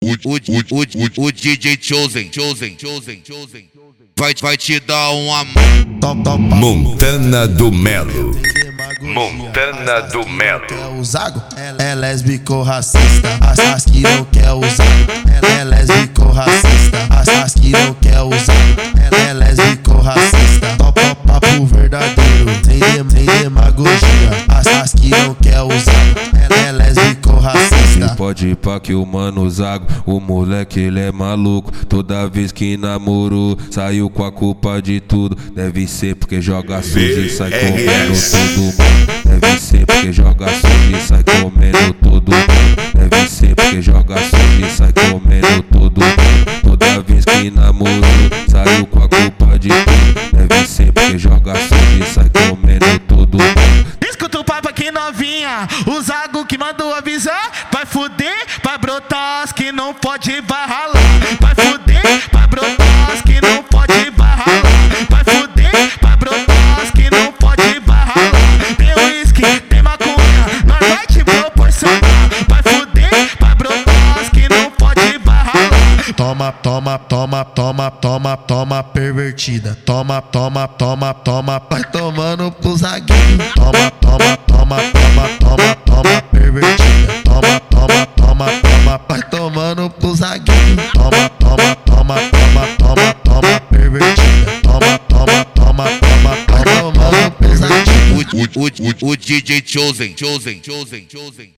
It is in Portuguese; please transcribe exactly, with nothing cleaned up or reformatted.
o, o, o, o D J Chosen, Chosen, Chosen, Chosen, vai, vai te dar uma Montana do Melo. Montana do Melo. O Zago é lésbico racista, as, as que não quer usar. É lésbico racista, as, as que não quer usar. É lésbico racista, top papo verdadeiro, sem, dem, sem demagogia. As, as que não quer usar. É lésbico racista. Pode ir pra que o mano Zago, o moleque ele é maluco. Toda vez que namorou, saiu com a culpa de tudo. Deve ser porque joga sujo e sai comendo todo mundo. Deve ser porque joga sujo e sai comendo todo mundo. Deve ser porque joga sujo e sai comendo todo mundo. Toda vez que namorou, saiu com a culpa de tudo. Deve ser porque joga sujo e sai comendo todo mundo. Escuta o papo aqui novinha, o Zago que mandou avisar. Vai fuder, vai brotar as que não pode barrar lá. Vai fuder, vai brotar as que não pode barrar lá. Vai fuder, vai brotar as que não pode barrar lá. Tem uísque, tem maconha, nós vai te proporcionar. Vai fuder, vai brotar as que não pode barrar lá. Toma, toma, toma, toma, toma, toma, pervertida. Toma, toma, toma, toma, vai tomando pro zagueiro. Toma, toma, toma, toma, toma, toma, pervertida. Toma, toma, toma, toma, vai tomando pro zagueiro. Toma, toma, toma, toma, toma, toma, pervertida. Toma, toma, toma, toma, vai tomando pro zagueiro. o, o, o, o D J Chosen, Chosen, Chosen, Chosen.